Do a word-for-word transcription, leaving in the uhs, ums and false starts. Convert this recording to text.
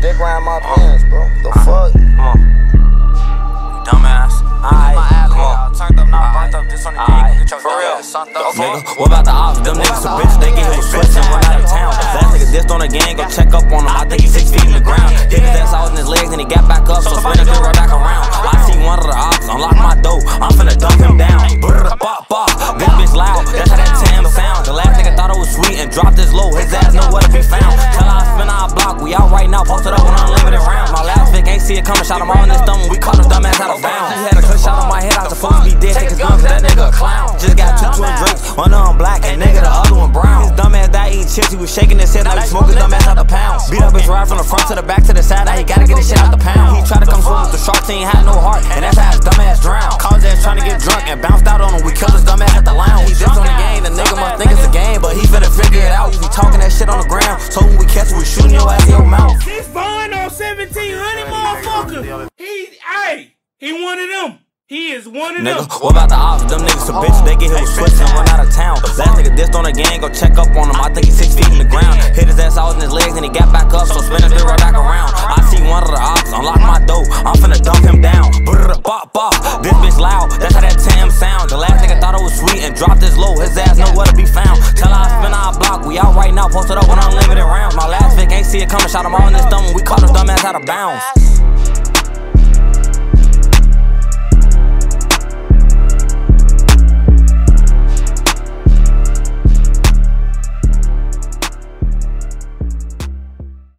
dick around my pants, bro. The fuck? Come on. You dumbass. Alright, come on. Turned up, not burnt up. This on the dick. Get your for real. Nigga, what about the ops? Them niggas a bitch. They get hit with switch and run out of town. Last nigga dissed on the gang. Go check up on him. I think he's six feet in the ground. Hit his ass out in his legs and he got back up. So spin a bit right back around. I see one of the ops unlock my door. I'm finna dump him down. Brrr, bop, bop. This bitch loud. That's how that Tam sound. The last nigga thought it was sweet and dropped his low. His ass nowhere to be found. Tell her I spin our block. We out right now. Posted up on unlimited rounds. My last Vic ain't see it coming. Shot him all in his stomach. We caught his dumb ass out of bounds. He had a cut shot on my head. I was supposed to be dead. Take his gun cause that nigga a clown. Just got two twin drakes. One of them black and nigga the other one brown. His dumb ass died eating chips. He was shaking his head. Now he smoking dumb ass out the pound. Beat up his ride from the front to the back to the side. Now he gotta get his shit out the pound. He tried to come swim with the sharks. He ain't had no heart. And that's how his dumb ass drowned. Called his ass trying to get drunk and bounced out on him. We killed his dumb ass at the lounge. He dissed on the game. The nigga must think it's a game, but he finna figure it out. He talking that shit on the ground. So when we catch him, we shooting your ass in your mouth. This fine on seventeen hundred motherfucker. He, hey, he one of them. He is one of them. Nigga, what about the ops? Them niggas a bitch. They get hit with switch and run out of town. Last nigga dissed on the gang. Go check up on him. I think he's six feet in the ground. Hit his ass out in his legs and he got back up. So spin a bit right back around. I see one of the ops unlock my door. I'm finna dump him down. Brrr, bop, bop. This bitch loud. That's how that Tam sound. The last nigga thought it was sweet and dropped his low. His ass nowhere to be found. Tell her I spin our block. We out right now. Posted up on unlimited rounds. My last Vic ain't see it coming. Shot him all in his stomach. We caught his dumb ass out of bounds.